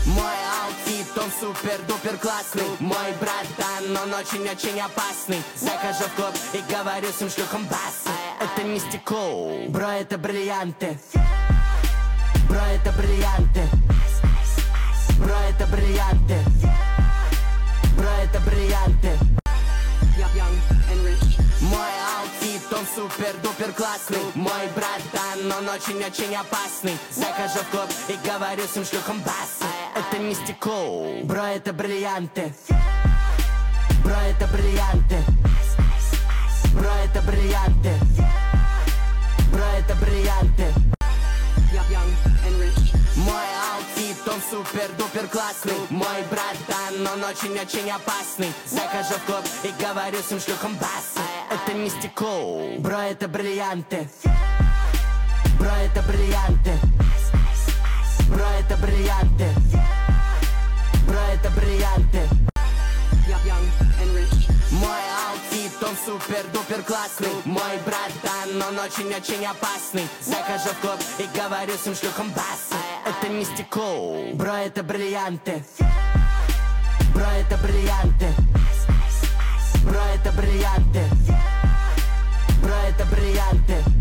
Мой аутфит, он супер-дупер классный. Мой братан, он очень-очень опасный. Захожу в клуб и говорю всем шлюхам басы. Это мистико, бро, это бриллианты. Бро, это бриллианты. Бро, это бриллианты. Бро, это бриллианты. Мой аутфит, он супер-дупер классный. Мой братан, он очень-очень опасный. Захожу в клуб и говорю всем шлюхам басы. Это мистико, бро, это бриллианты. Бро, это бриллианты. Бро, это бриллианты. Бро, это бриллианты. Мой аутфит, он супер-дупер классный. Мой братан, он очень-очень опасный. Захожу в клуб и говорю всем шлюхам басы. Это мистико, бро, это бриллианты. Бро, это бриллианты. Бро, это бриллианты. Бро, это бриллианты. Мой аутфит, он супер-дупер классный. Мой братан, он очень-очень опасный. Захожу в клуб и говорю всем шлюхам басы. Это мистико, бро, это бриллианты. Бро, это бриллианты. Бро, это бриллианты. Бро, это бриллианты.